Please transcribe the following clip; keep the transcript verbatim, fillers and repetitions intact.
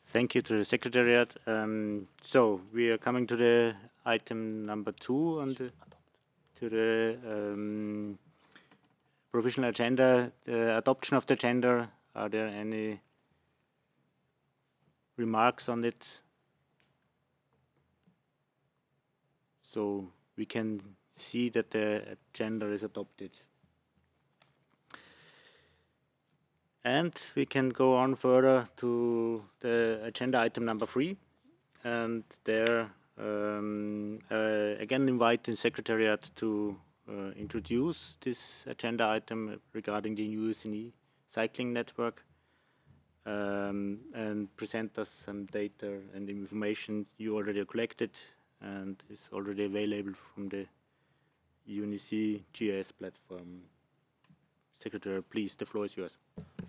Thank you to the Secretariat. Um, so we are coming to the item number two on the to the um, provisional agenda, the adoption of the agenda. Are there any remarks on it? So we can see that the agenda is adopted. And we can go on further to the agenda item number three. And there, um, uh, again, invite the Secretariat to uh, introduce this agenda item regarding the U S N E cycling network um, and present us some data and information you already collected and is already available from the U N E C G I S platform. Secretary, please, the floor is yours.